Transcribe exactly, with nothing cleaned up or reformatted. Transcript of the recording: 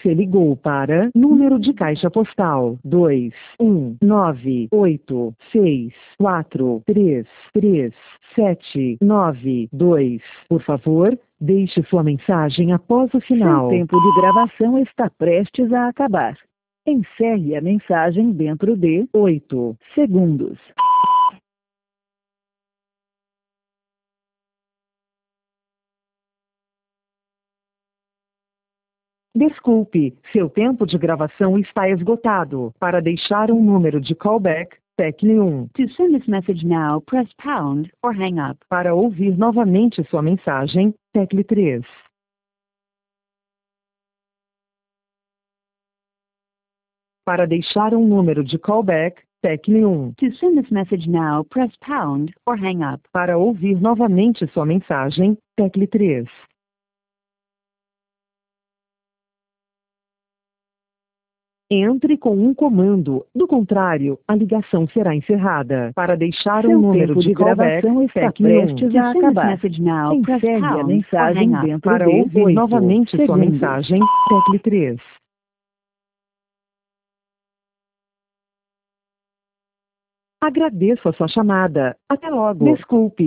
Você ligou para número de caixa postal dois um nove oito seis quatro três três sete nove dois. Por favor, deixe sua mensagem após o sinal. Seu tempo de gravação está prestes a acabar. Encerre a mensagem dentro de oito segundos. Desculpe, seu tempo de gravação está esgotado. Para deixar um número de callback, tecle um. To send this message now, press pound or hang up. Para ouvir novamente sua mensagem, tecle três. Para deixar um número de callback, tecle um. To send this message now, press pound or hang up. Para ouvir novamente sua mensagem, tecle três. Entre com um comando, do contrário, a ligação será encerrada. Para deixar Seu um número tempo de de callback, gravação está tecle um. prestes To a send this acabar. message now, press Encerre a pound or mensagem hang up. dentro Para de ouvir oito novamente sua segundos. mensagem, tecle três. Agradeço a sua chamada. Até logo. Desculpe.